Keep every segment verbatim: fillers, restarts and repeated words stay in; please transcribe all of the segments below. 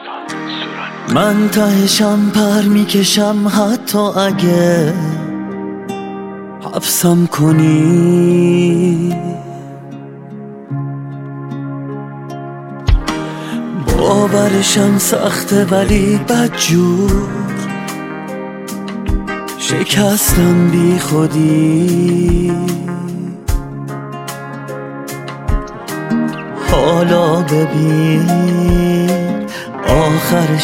من تهشم پر میکشم حتی اگه حبسم کنی. باورشم سخته ولی بدجور شکستم بی خودی. حالا ببین آخر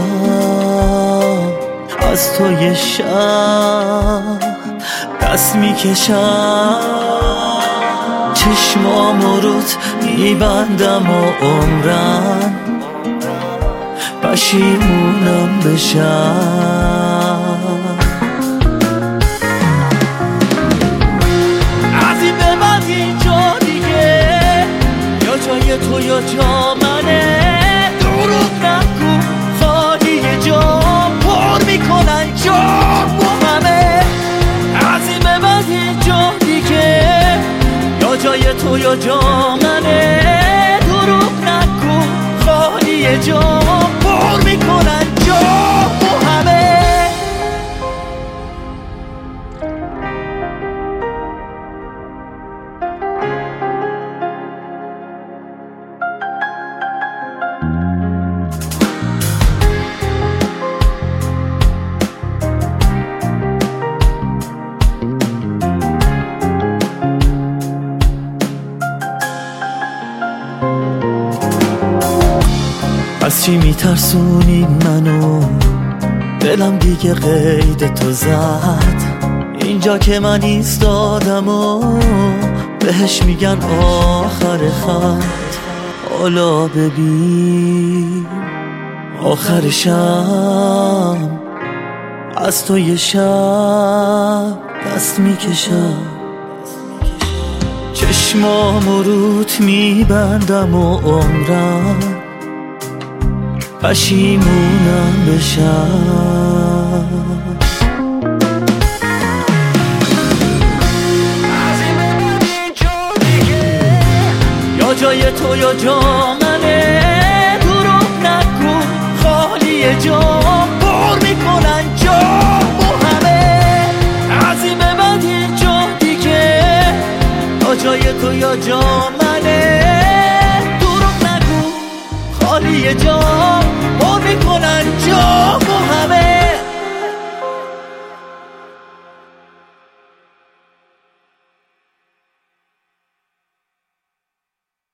شب از تو یه شب دست میکشم، چشمامو روت میبندم و عمرم پشیمونم بشم. از این به بعد اینجا دیگه یا جای تو یا جا منه. دروغ نگو خواهی یه جا پر میکنن جا با همه. از این به بعد اینجا دیگه یا جای تو یا جا منه. دروغ نگو خواهی یه جا پر میکنن جا با همه. از چی میترسونی منو؟ دلم دیگه قید تو زد. اینجا که من ایستادم و بهش میگن آخر خط. حالا ببین آخر شب از تو یه شب دست میکشم، چشمامو روت میبندم و عمرم پشیمونم بشم. از این به بعد اینجا دیگه یا جای تو یا جا منه.